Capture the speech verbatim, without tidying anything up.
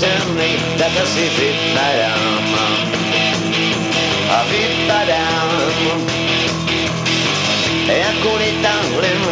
semny, tak asi vypadám. A vypadám, jak ulitám limon.